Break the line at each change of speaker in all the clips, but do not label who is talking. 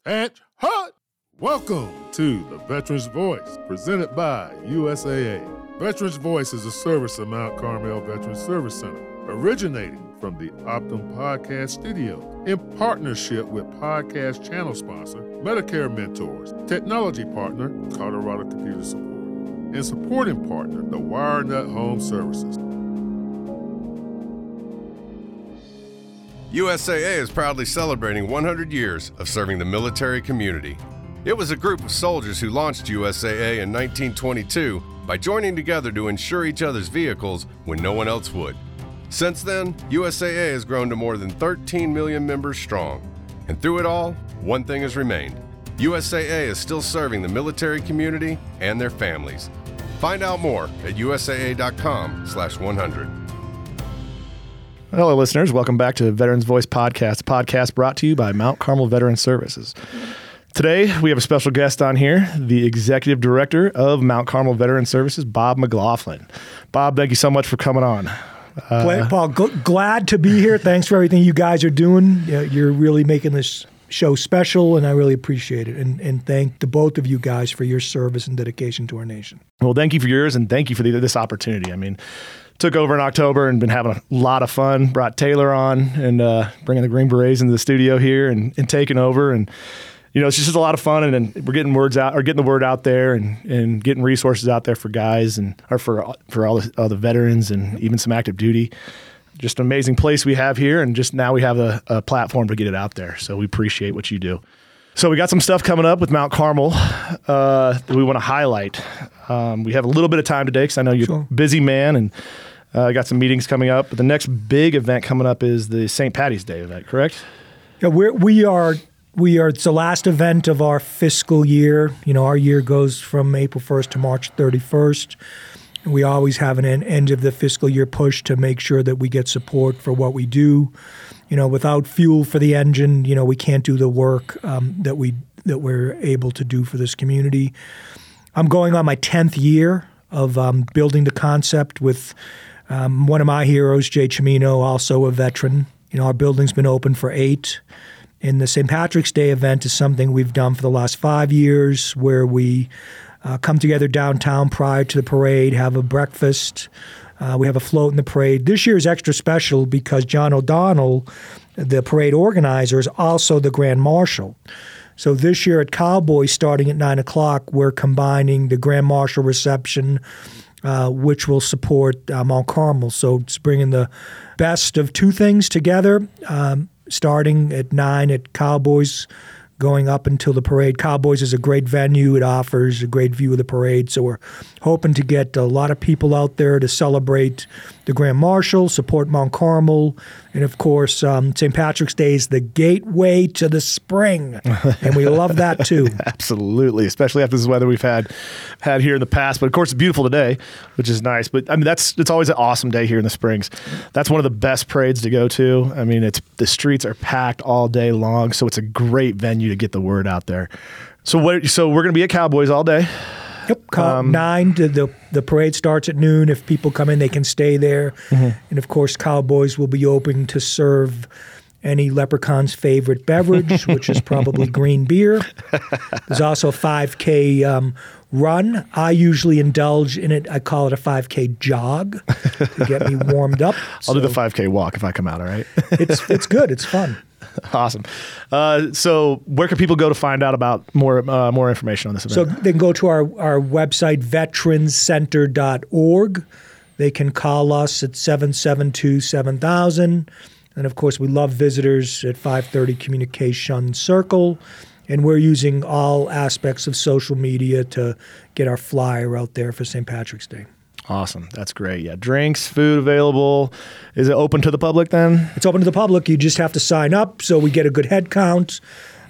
Hatch Hut! Welcome to the Veterans Voice, presented by USAA. Veterans Voice is a service of Mount Carmel Veterans Service Center, originating from the Optum Podcast Studio in partnership with podcast channel sponsor, Medicare Mentors, technology partner, Colorado Computer Support, and supporting partner, the WireNut Home Services.
USAA is proudly celebrating 100 years of serving the military community. It was a group of soldiers who launched USAA in 1922 by joining together to insure each other's vehicles when no one else would. Since then, USAA has grown to more than 13 million members strong. And through it all, one thing has remained. USAA is still serving the military community and their families. Find out more at usaa.com/100.
Hello, listeners. Welcome back to Veterans Voice Podcast, a podcast brought to you by Mount Carmel Veterans Services. Today, we have a special guest on here, the Executive Director of Mount Carmel Veterans Services, Bob McLaughlin. Bob, thank you so much for coming on.
Paul, glad to be here. Thanks for everything you guys are doing. You're really making this show special, and I really appreciate it. And thank the both of you guys for your service and dedication to our nation.
Well, thank you for yours, and thank you for this opportunity. I mean, took over in October and been having a lot of fun. Brought Taylor on and bringing the Green Berets into the studio here and taking over. And, you know, it's just a lot of fun. And we're getting getting the word out there and getting resources out there for guys or for all the veterans and even some active duty. Just an amazing place we have here. And just now we have a platform to get it out there. So we appreciate what you do. So we got some stuff coming up with Mount Carmel that we want to highlight. We have a little bit of time today because I know you're a busy man and got some meetings coming up. But the next big event coming up is the St. Patty's Day event, correct?
Yeah, we are. It's the last event of our fiscal year. You know, our year goes from April 1st to March 31st. And we always have an end of the fiscal year push to make sure that we get support for what we do. You know, without fuel for the engine, you know, we can't do the work that we're able to do for this community. I'm going on my 10th year of building the concept with one of my heroes, Jay Cimino, also a veteran. You know, our building's been open for 8. And the St. Patrick's Day event is something we've done for the last 5 years, where we come together downtown prior to the parade, have a breakfast. We have a float in the parade. This year is extra special because John O'Donnell, the parade organizer, is also the Grand Marshal. So this year at Cowboys, starting at 9 o'clock, we're combining the Grand Marshal reception, which will support Mount Carmel. So it's bringing the best of two things together, starting at 9 at Cowboys, going up until the parade. Cowboys is a great venue. It offers a great view of the parade. So we're hoping to get a lot of people out there to celebrate the Grand Marshal, support Mount Carmel, and of course, St. Patrick's Day is the gateway to the spring, and we love that too.
Absolutely, especially after this weather we've had here in the past. But of course, it's beautiful today, which is nice. But I mean, it's always an awesome day here in the Springs. That's one of the best parades to go to. I mean, the streets are packed all day long, so it's a great venue to get the word out there. So we're going to be at Cowboys all day.
Yep, 9 to the parade starts at noon. If people come in, they can stay there. Mm-hmm. And of course, Cowboys will be open to serve any leprechaun's favorite beverage, which is probably green beer. There's also a 5K run. I usually indulge in it. I call it a 5K jog to get me warmed up.
I'll do the 5K walk if I come out, all right?
It's good. It's fun.
Awesome. So where can people go to find out about more information on this event?
So they can go to our website, veteranscenter.org. They can call us at 772-7000. And, of course, we love visitors at 530 Communication Circle. And we're using all aspects of social media to get our flyer out there for St. Patrick's Day.
Awesome. That's great. Yeah. Drinks, food available. Is it open to the public then?
It's open to the public. You just have to sign up so we get a good head count.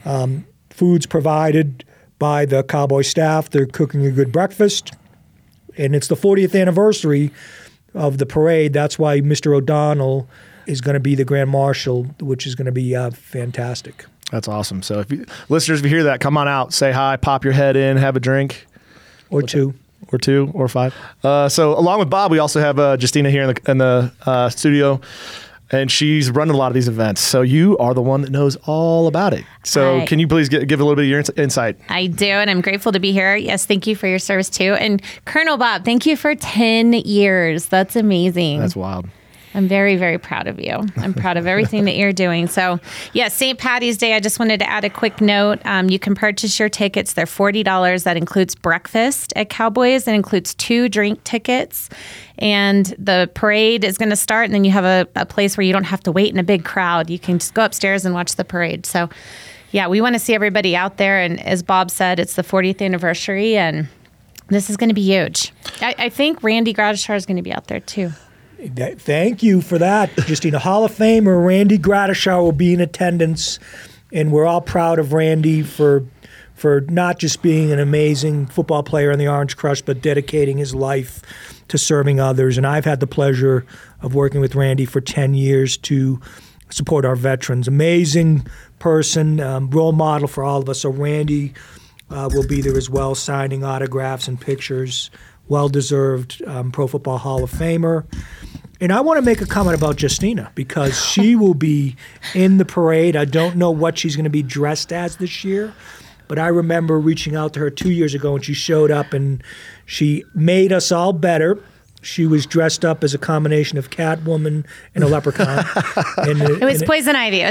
Food's provided by the Cowboy staff. They're cooking a good breakfast. And it's the 40th anniversary of the parade. That's why Mr. O'Donnell is going to be the Grand Marshal, which is going to be fantastic.
That's awesome. So listeners, if you hear that, come on out, say hi, pop your head in, have a drink.
Or two.
Or 2 or 5. So along with Bob, we also have Justina here in the studio. and she's running a lot of these events. So you are the one that knows all about it. So can you please give a little bit of your insight?
I do, and I'm grateful to be here. Yes, thank you for your service too. And Colonel Bob, thank you for 10 years. That's amazing.
That's wild.
I'm very, very proud of you. I'm proud of everything that you're doing. So, St. Patty's Day, I just wanted to add a quick note. You can purchase your tickets. They're $40. That includes breakfast at Cowboys. It includes 2 drink tickets. And the parade is going to start, and then you have a place where you don't have to wait in a big crowd. You can just go upstairs and watch the parade. So, we want to see everybody out there. And as Bob said, it's the 40th anniversary, and this is going to be huge. I think Randy Gradishar is going to be out there, too.
Thank you for that, Justina. Hall of Famer Randy Gradishar will be in attendance, and we're all proud of Randy for not just being an amazing football player in the Orange Crush, but dedicating his life to serving others. And I've had the pleasure of working with Randy for 10 years to support our veterans. Amazing person, role model for all of us. So Randy will be there as well, signing autographs and pictures. Well-deserved Pro Football Hall of Famer. And I want to make a comment about Justina because she will be in the parade. I don't know what she's going to be dressed as this year, but I remember reaching out to her 2 years ago, and she showed up, and she made us all better. She was dressed up as a combination of Catwoman and a leprechaun.
It was Poison Ivy.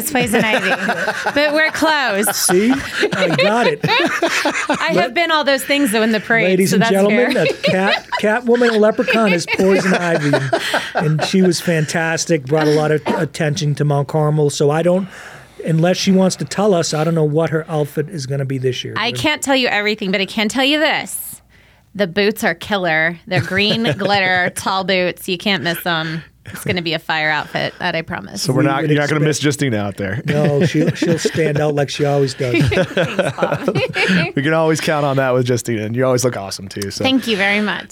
But we're close.
See? I got it.
I have been all those things, though, in the parade.
Ladies and gentlemen, a Catwoman and a leprechaun is Poison Ivy. And she was fantastic, brought a lot of attention to Mount Carmel. So unless she wants to tell us, I don't know what her outfit is going to be this year.
I can't tell you everything, but I can tell you this. The boots are killer. They're green glitter, tall boots. You can't miss them. It's going to be a fire outfit, that I promise.
So you're not going to miss Justina out there.
No, she'll stand out like she always does.
Thanks, Bob.
We can always count on that with Justina, and you always look awesome too. So.
Thank you very much.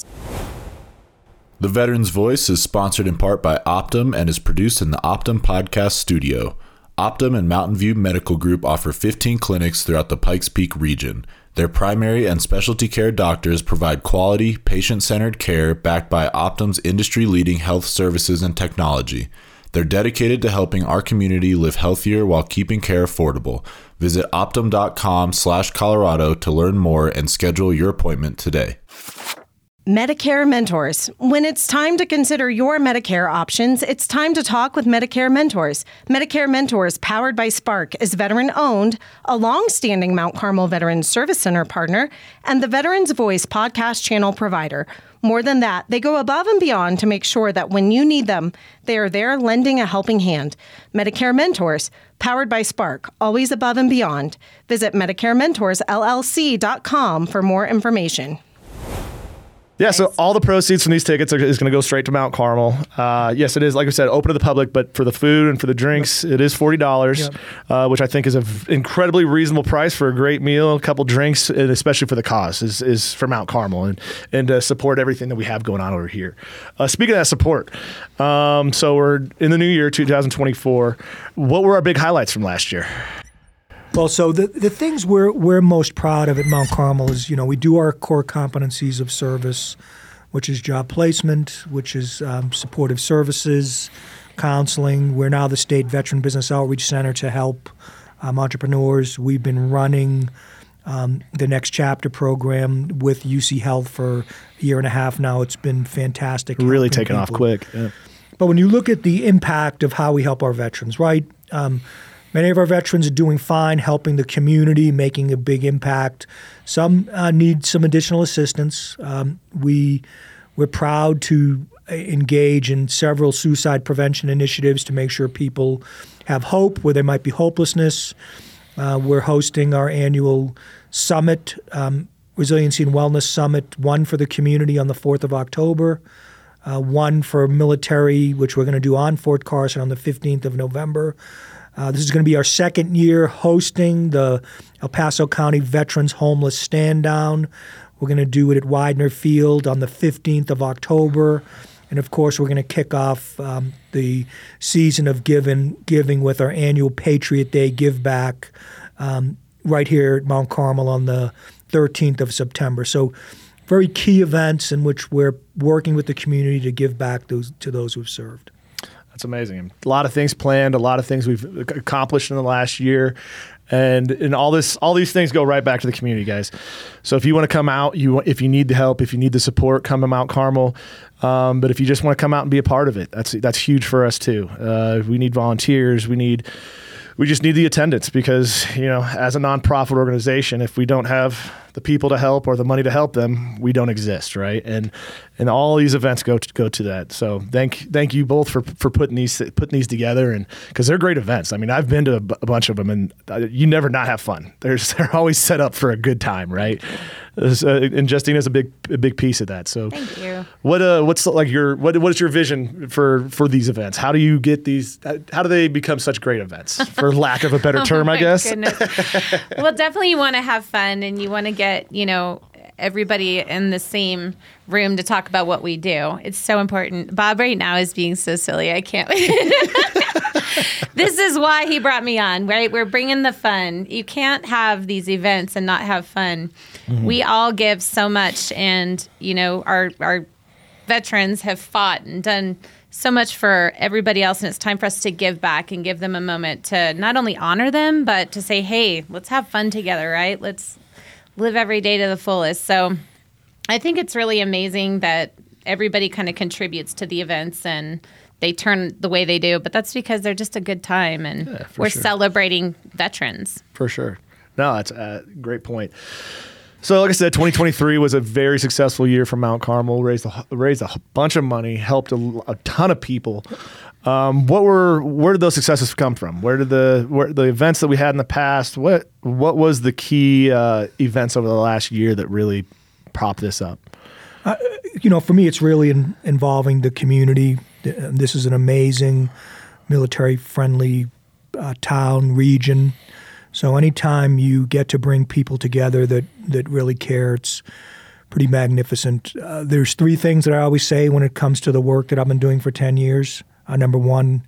The Veterans Voice is sponsored in part by Optum and is produced in the Optum Podcast Studio. Optum and Mountain View Medical Group offer 15 clinics throughout the Pikes Peak region. Their primary and specialty care doctors provide quality, patient-centered care backed by Optum's industry-leading health services and technology. They're dedicated to helping our community live healthier while keeping care affordable. Visit optum.com/Colorado to learn more and schedule your appointment today.
Medicare Mentors. When it's time to consider your Medicare options, it's time to talk with Medicare Mentors. Medicare Mentors, powered by Spark, is veteran-owned, a long-standing Mount Carmel Veterans Service Center partner, and the Veterans Voice podcast channel provider. More than that, they go above and beyond to make sure that when you need them, they are there lending a helping hand. Medicare Mentors, powered by Spark, always above and beyond. Visit MedicareMentorsLLC.com for more information.
Yeah, so all the proceeds from these tickets is going to go straight to Mount Carmel. Yes, it is, like I said, open to the public, but for the food and for the drinks, it is $40, which I think is an incredibly reasonable price for a great meal, a couple drinks, and especially for the cause, is for Mount Carmel and to support everything that we have going on over here. Speaking of that support, so we're in the new year, 2024. What were our big highlights from last year?
Well, so the things we're most proud of at Mount Carmel is, we do our core competencies of service, which is job placement, which is supportive services, counseling. We're now the State Veteran Business Outreach Center to help entrepreneurs. We've been running the Next Chapter program with UC Health for a year and a half now. It's been fantastic.
Really taking off quick. Yeah.
But when you look at the impact of how we help our veterans, right? Many of our veterans are doing fine, helping the community, making a big impact. Some need some additional assistance. We're proud to engage in several suicide prevention initiatives to make sure people have hope where there might be hopelessness. We're hosting our annual summit, Resiliency and Wellness Summit, one for the community on the 4th of October, one for military, which we're going to do on Fort Carson on the 15th of November. This is going to be our second year hosting the El Paso County Veterans Homeless Stand Down. We're going to do it at Widener Field on the 15th of October. And, of course, we're going to kick off the season of giving with our annual Patriot Day Give Back right here at Mount Carmel on the 13th of September. So very key events in which we're working with the community to give back to those who've served.
That's amazing. A lot of things planned, a lot of things we've accomplished in the last year. And all these things go right back to the community, guys. So if you want to come out, if you need the help, if you need the support, come to Mount Carmel. But if you just want to come out and be a part of it, that's huge for us too. We need volunteers. We just need the attendance because, as a nonprofit organization, if we don't have the people to help or the money to help them, we don't exist, right? And all these events go to that. So thank you both for putting these together, and because they're great events. I mean, I've been to a bunch of them, and you never not have fun. They're always set up for a good time, right? And Justine is a big piece of that. So
thank you.
What is your vision for these events? How do you get these? How do they become such great events? For lack of a better term, I guess.
Well, definitely you want to have fun, and you want to get everybody in the same room to talk about what we do. It's so important. Bob right now is being so silly. I can't wait. This is why he brought me on, right? We're bringing the fun. You can't have these events and not have fun. Mm-hmm. We all give so much, and our veterans have fought and done so much for everybody else, and it's time for us to give back and give them a moment to not only honor them, but to say, hey, let's have fun together, right? Let's live every day to the fullest. So I think it's really amazing that everybody kind of contributes to the events and they turn the way they do, but that's because they're just a good time, and we're celebrating veterans. For sure.
No, that's a great point. So like I said, 2023 was a very successful year for Mount Carmel, raised a bunch of money, helped a ton of people. Where did those successes come from? Where did the events that we had in the past, what was the key events over the last year that really propped this up?
For me, it's really involving the community. This is an amazing military-friendly town, region. So anytime you get to bring people together that really care, it's pretty magnificent. There's three things that I always say when it comes to the work that I've been doing for 10 years. Number one,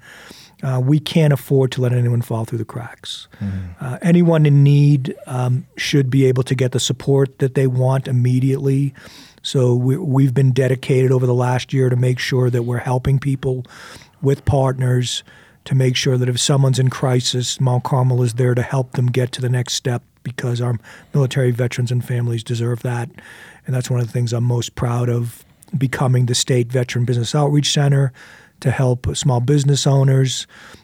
we can't afford to let anyone fall through the cracks. Mm-hmm. Anyone in need should be able to get the support that they want immediately. So we've been dedicated over the last year to make sure that we're helping people with partners to make sure that if someone's in crisis, Mount Carmel is there to help them get to the next step, because our military veterans and families deserve that. And that's one of the things I'm most proud of, becoming the State Veteran Business Outreach Center to help small business owners,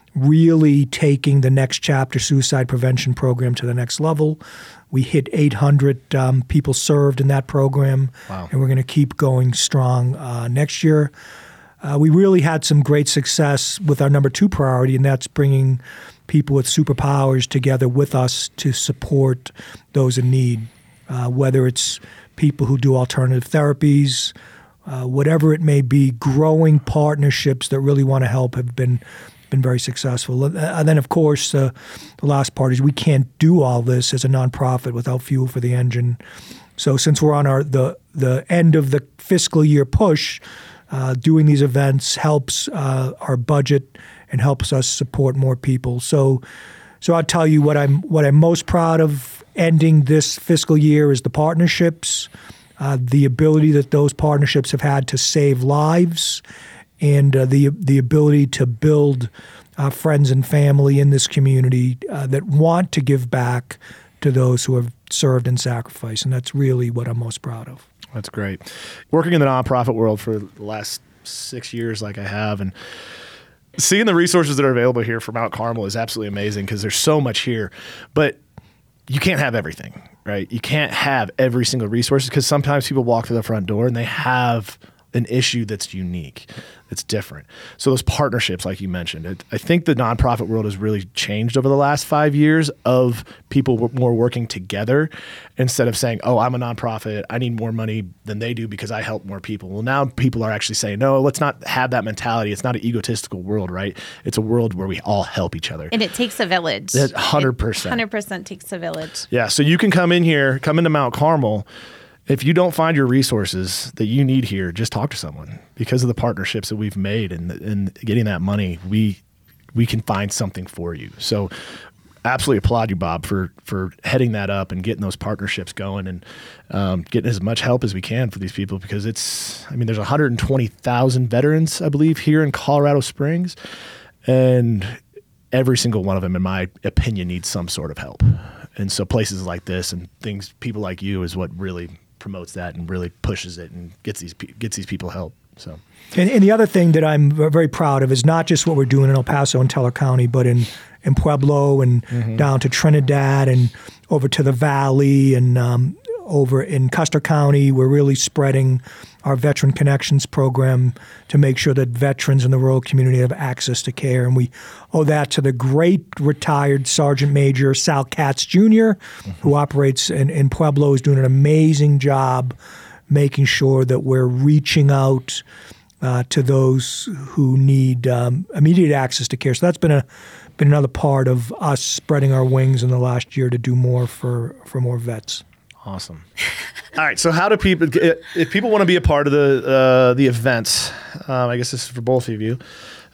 really taking the Next Chapter suicide prevention program to the next level. We hit 800 people served in that program, wow. And we're going to keep going strong next year. We really had some great success with our number two priority, and that's bringing people with superpowers together with us to support those in need, whether it's people who do alternative therapies, whatever it may be. Growing partnerships that really want to help have been very successful. And then, of course, the last part is we can't do all this as a nonprofit without fuel for the engine. So since we're on the end of the fiscal year push, doing these events helps our budget and helps us support more people. So I'll tell you what I'm most proud of ending this fiscal year is the partnerships, the ability that those partnerships have had to save lives, and the ability to build friends and family in this community that want to give back to those who have served and sacrificed. And that's really what I'm most proud of.
That's great. Working in the nonprofit world for the last 6 years like I have, and seeing the resources that are available here for Mount Carmel is absolutely amazing because there's so much here. But you can't have everything, right? You can't have every single resource because sometimes people walk through the front door and they have an issue that's unique, that's different. So those partnerships, like you mentioned, I think the nonprofit world has really changed over the last 5 years of people more working together instead of saying, oh, I'm a nonprofit, I need more money than they do because I help more people. Well, now people are actually saying, no, let's not have that mentality. It's not an egotistical world, right? It's a world where we all help each other.
And it takes a village.
100%.
100% takes a village.
Yeah, so you can come into Mount Carmel. If you don't find your resources that you need here, just talk to someone. Because of the partnerships that we've made and getting that money, we can find something for you. So absolutely applaud you, Bob, for heading that up and getting those partnerships going and getting as much help as we can for these people, because there's 120,000 veterans, I believe, here in Colorado Springs, and every single one of them, in my opinion, needs some sort of help. And so places like this and people like you is what really promotes that and really pushes it and gets these people help. So,
and the other thing that I'm very proud of is not just what we're doing in El Paso and Teller County, but in Pueblo and down to Trinidad and over to the Valley and over in Custer County. We're really spreading our Veteran Connections program to make sure that veterans in the rural community have access to care. And we owe that to the great retired Sergeant Major Sal Katz Jr., who operates in Pueblo, is doing an amazing job making sure that we're reaching out to those who need immediate access to care. So that's been another part of us spreading our wings in the last year to do more for more vets.
Awesome. All right. So how do people, if people want to be a part of the events, I guess this is for both of you,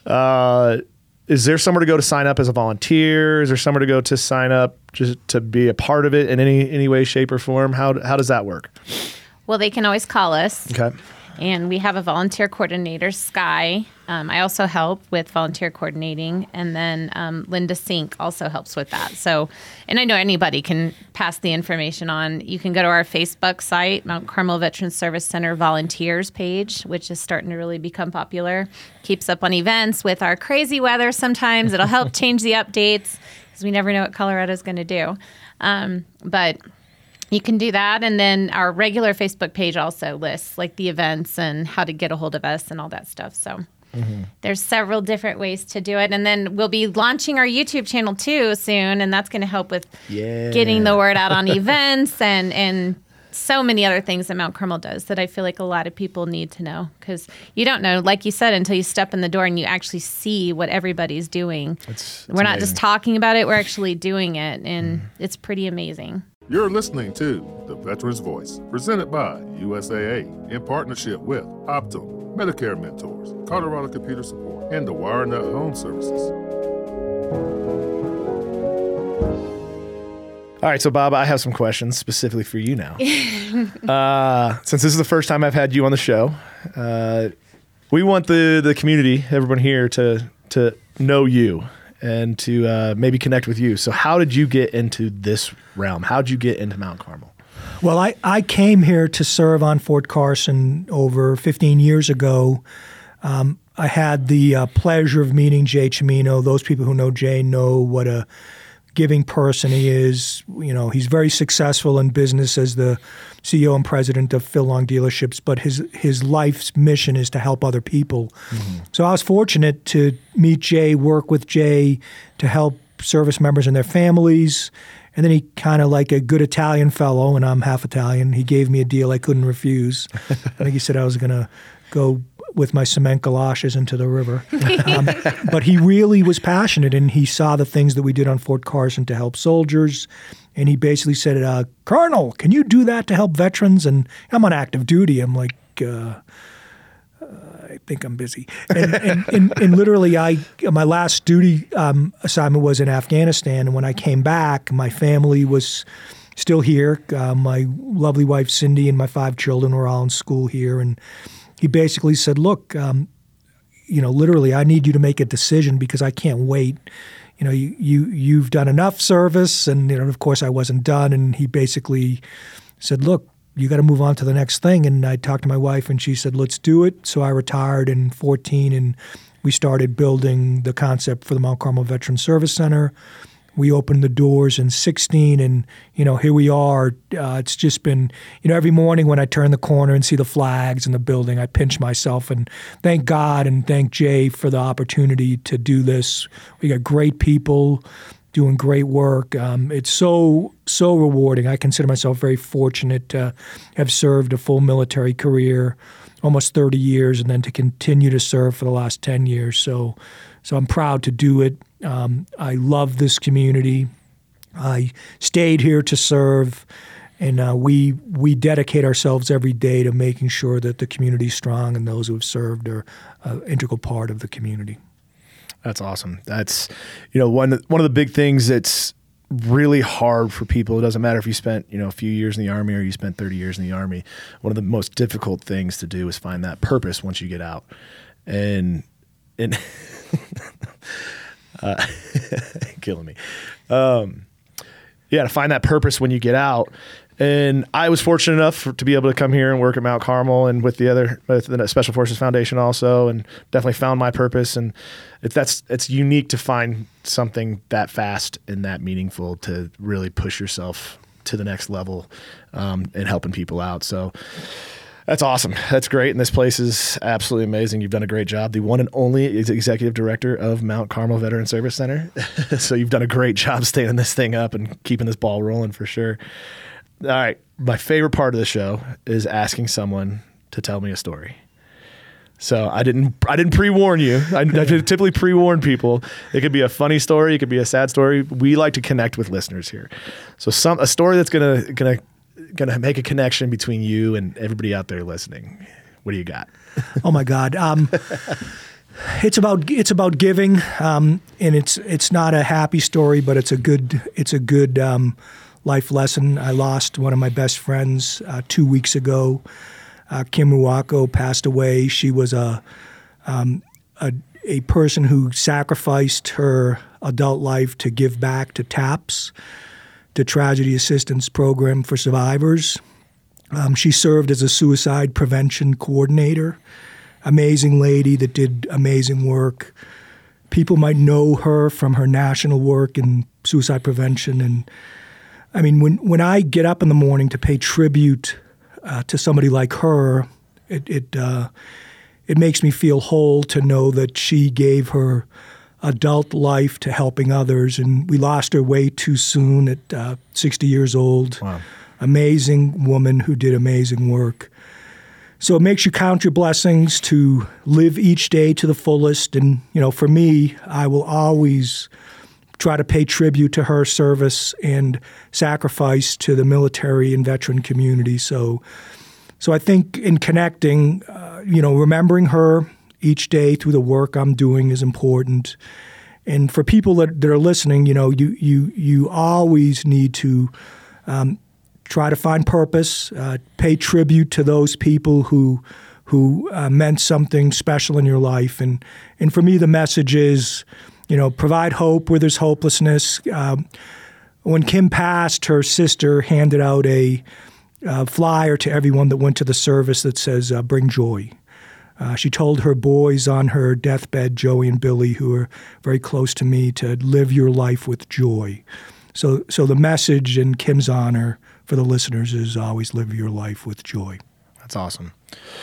is there somewhere to go to sign up as a volunteer? Is there somewhere to go to sign up just to be a part of it in any way, shape, or form? How does that work?
Well, they can always call us.
Okay.
And we have a volunteer coordinator, Sky. I also help with volunteer coordinating. And then Linda Sink also helps with that. So, and I know anybody can pass the information on. You can go to our Facebook site, Mount Carmel Veterans Service Center Volunteers page, which is starting to really become popular. Keeps up on events with our crazy weather sometimes. It'll help change the updates because we never know what Colorado's going to do. But you can do that. And then our regular Facebook page also lists like the events and how to get a hold of us and all that stuff. So there's several different ways to do it. And then we'll be launching our YouTube channel too soon. And that's going to help with getting the word out on events and so many other things that Mount Carmel does that I feel like a lot of people need to know, because you don't know, like you said, until you step in the door and you actually see what everybody's doing. We're not just talking about it, we're actually doing it. And it's pretty amazing.
You're listening to The Veterans Voice, presented by USAA in partnership with Optum, Medicare Mentors, Colorado Computer Support, and the WireNut Home Services.
All right, so Bob, I have some questions specifically for you now. Since this is the first time I've had you on the show, we want the community, everyone here, to know you and to maybe connect with you. So how did you get into this realm? How did you get into Mount Carmel?
Well, I came here to serve on Fort Carson over 15 years ago. I had the pleasure of meeting Jay Cimino. Those people who know Jay know what a giving person he is. You know, he's very successful in business as the CEO and president of Phil Long Dealerships, but his life's mission is to help other people. So I was fortunate to meet Jay, work with Jay to help service members and their families. And then he kind of, like a good Italian fellow, and I'm half Italian, he gave me a deal I couldn't refuse. I think he said I was going to go with my cement galoshes into the river. But he really was passionate, and he saw the things that we did on Fort Carson to help soldiers. And he basically said, Colonel, can you do that to help veterans? And I'm on active duty. I'm like, I think I'm busy. And literally, my last duty assignment was in Afghanistan. And when I came back, my family was still here. My lovely wife, Cindy, and my 5 children were all in school here. And he basically said, look, literally, I need you to make a decision because I can't wait. You know, you've done enough service. And, of course, I wasn't done. And he basically said, look, you got to move on to the next thing. And I talked to my wife, and she said, let's do it. So I retired in 2014, and we started building the concept for the Mount Carmel Veterans Service Center. We opened the doors in 2016, and, here we are. It's just been, every morning when I turn the corner and see the flags in the building, I pinch myself and thank God and thank Jay for the opportunity to do this. We got great people doing great work. It's so rewarding. I consider myself very fortunate to have served a full military career, almost 30 years, and then to continue to serve for the last 10 years. So I'm proud to do it. I love this community. I stayed here to serve, and we dedicate ourselves every day to making sure that the community's strong and those who have served are an integral part of the community.
That's awesome. That's, one of the big things that's really hard for people. It doesn't matter if you spent, a few years in the Army or you spent 30 years in the Army. One of the most difficult things to do is find that purpose once you get out. And killing me. To find that purpose when you get out. And I was fortunate enough to be able to come here and work at Mount Carmel and with the Special Forces Foundation also, and definitely found my purpose. And it's unique to find something that fast and that meaningful to really push yourself to the next level and helping people out. So that's awesome. That's great. And this place is absolutely amazing. You've done a great job. The one and only executive director of Mount Carmel Veteran Service Center. So you've done a great job standing this thing up and keeping this ball rolling for sure. All right. My favorite part of the show is asking someone to tell me a story. So I didn't pre-warn you. I typically pre-warn people. It could be a funny story. It could be a sad story. We like to connect with listeners here. So a story that's gonna make a connection between you and everybody out there listening. What do you got?
Oh my God. It's about giving. And it's not a happy story, but it's a good life lesson. I lost one of my best friends 2 weeks ago. Kim Ruako passed away. She was a person who sacrificed her adult life to give back to TAPS, the Tragedy Assistance Program for Survivors. She served as a suicide prevention coordinator. Amazing lady that did amazing work. People might know her from her national work in suicide prevention. And I mean, when I get up in the morning to pay tribute to somebody like her, it makes me feel whole to know that she gave her adult life to helping others, and we lost her way too soon at 60 years old.
Wow.
Amazing woman who did amazing work. So it makes you count your blessings to live each day to the fullest. And, for me, I will always try to pay tribute to her service and sacrifice to the military and veteran community. So I think in connecting, remembering her each day through the work I'm doing is important. And for people that are listening, you always need to try to find purpose, pay tribute to those people who meant something special in your life. And for me, the message is, provide hope where there's hopelessness. When Kim passed, her sister handed out a flyer to everyone that went to the service that says, bring joy. She told her boys on her deathbed, Joey and Billy, who are very close to me, to live your life with joy. So the message in Kim's honor for the listeners is always live your life with joy.
That's awesome.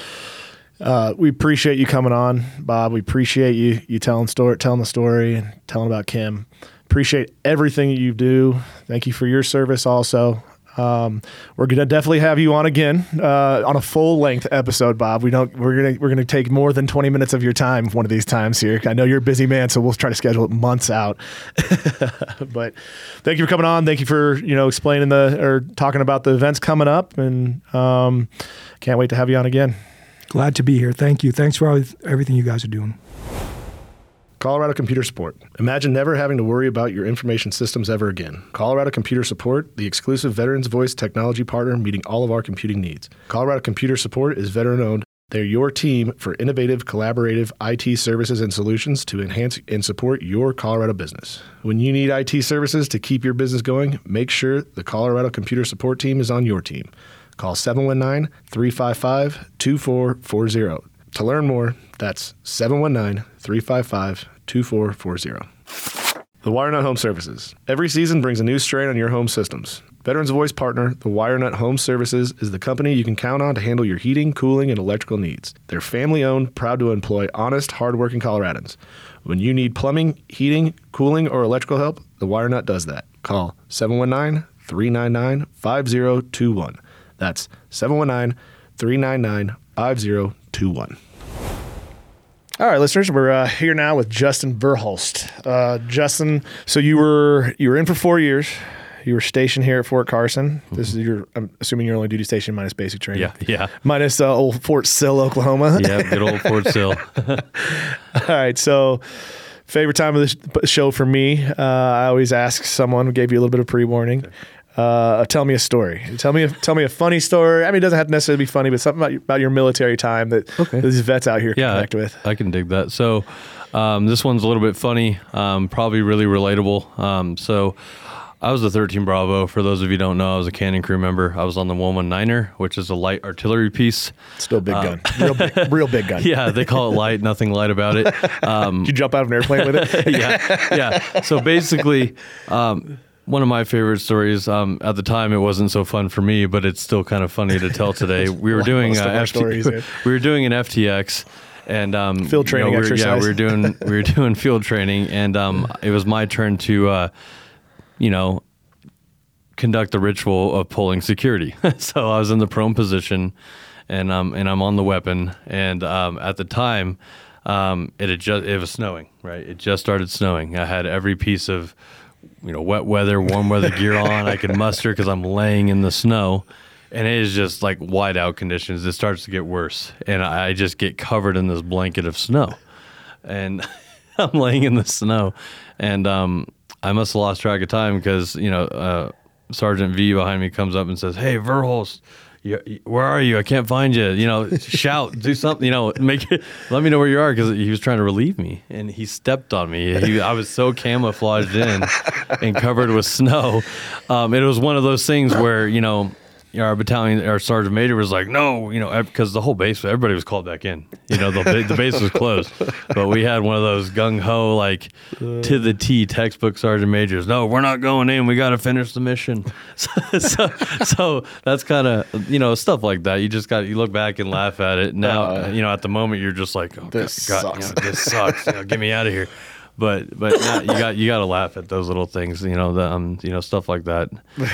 We appreciate you coming on, Bob. We appreciate you telling the story and telling about Kim. Appreciate everything you do. Thank you for your service also. We're gonna definitely have you on again on a full-length episode, Bob. We're gonna take more than 20 minutes of your time one of these times here. I know you're a busy man, so we'll try to schedule it months out. But thank you for coming on. Thank you for explaining or talking about the events coming up, and can't wait to have you on again.
Glad to be here. Thank you. Thanks for everything you guys are doing.
Colorado Computer Support. Imagine never having to worry about your information systems ever again. Colorado Computer Support, the exclusive Veterans Voice technology partner meeting all of our computing needs. Colorado Computer Support is veteran-owned. They're your team for innovative, collaborative IT services and solutions to enhance and support your Colorado business. When you need IT services to keep your business going, make sure the Colorado Computer Support team is on your team. Call 719-355-2440. To learn more, that's 719-355-2440. The WireNut Home Services. Every season brings a new strain on your home systems. Veterans Voice partner, the WireNut Home Services, is the company you can count on to handle your heating, cooling, and electrical needs. They're family-owned, proud to employ honest, hard-working Coloradans. When you need plumbing, heating, cooling, or electrical help, the WireNut does that. Call 719-399-5021. That's 719-399-5021. All right, listeners, we're here now with Justin Verhulst. Justin, so you were in for 4 years. You were stationed here at Fort Carson. This is I'm assuming your only duty station minus basic training.
Yeah.
Minus old Fort Sill, Oklahoma.
Yeah, good old Fort Sill.
All right, so Favorite time of the show for me, I always ask someone, who gave you a little bit of pre-warning, tell me a story. Tell me a funny story. I mean, it doesn't have to necessarily be funny, but something about your military time that these vets out here can connect with.
I can dig that. So this one's a little bit funny, probably really relatable. So I was a 13 Bravo. For those of you who don't know, I was a cannon crew member. I was on the 119er, which is a light artillery piece.
Still a big gun. Real big gun.
Yeah, they call it light. Nothing light about it.
Did you jump out of an airplane with it?
Yeah. So basically, one of my favorite stories, at the time it wasn't so fun for me, but it's still kind of funny to tell today. We were doing we were doing an FTX. And
field training exercise.
Yeah, we were doing field training, and it was my turn to conduct the ritual of pulling security. So I was in the prone position, and I'm on the weapon. And at the time, it was snowing. Right, it just started snowing. I had every piece of wet weather, warm weather gear on I could muster because I'm laying in the snow. And it is just like whiteout conditions. It starts to get worse. And I just get covered in this blanket of snow. And I'm laying in the snow. And I must have lost track of time because, Sergeant V behind me comes up and says, "Hey, Verhulst, where are you? I can't find you. Shout, do something, let me know where you are," because he was trying to relieve me. And he stepped on me. I was so camouflaged in and covered with snow. It was one of those things where, our battalion, our sergeant major was like, "No," because the whole base, everybody was called back in. The base was closed, but we had one of those gung ho, like to the T textbook sergeant majors. "No, we're not going in. We got to finish the mission." So that's kind of stuff like that. You just you look back and laugh at it. Now, at the moment you're just like, "Oh, this sucks. This sucks. Get me out of here." But now you got to laugh at those little things, stuff like that.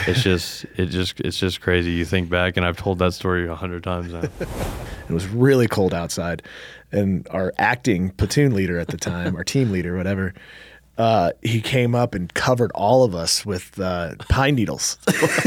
It's just crazy. You think back, and I've told that story 100 times now.
It was really cold outside, and our acting platoon leader at the time, our team leader, whatever, he came up and covered all of us with pine needles.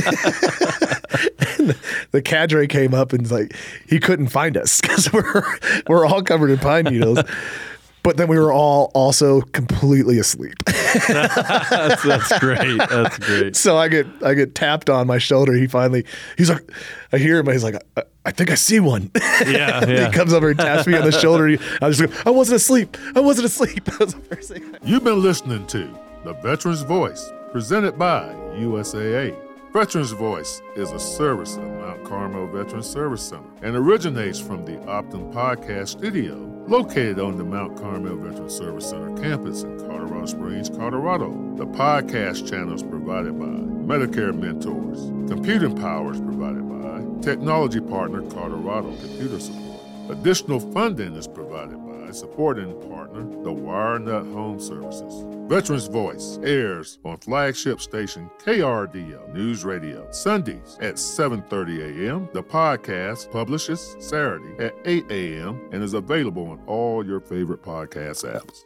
And the cadre came up and he couldn't find us because we're all covered in pine needles. But then we were all also completely asleep.
That's great. That's great.
So I get tapped on my shoulder. He's like, I hear him. He's like, "I think I see one."
Yeah.
He comes over and taps me on the shoulder. I was like, I wasn't asleep. That was the first thing.
You've been listening to The Veteran's Voice, presented by USAA. Veteran's Voice is a service of Mount Carmel Veterans Service Center and originates from the Optum Podcast Studio, located on the Mount Carmel Veterans Service Center campus in Colorado Springs, Colorado. The podcast channel is provided by Medicare Mentors. Computing power is provided by Technology Partner Colorado Computer Support. Additional funding is provided by supporting partner, the WireNut Home Services. Veterans Voice airs on flagship station KRDO News Radio Sundays at 7:30 a.m. The podcast publishes Saturday at 8 a.m. and is available on all your favorite podcast apps.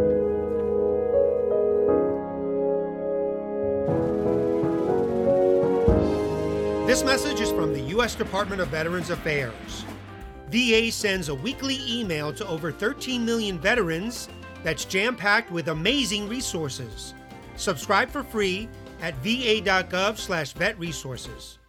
This message is from the U.S. Department of Veterans Affairs. VA sends a weekly email to over 13 million veterans that's jam-packed with amazing resources. Subscribe for free at va.gov/vetresources.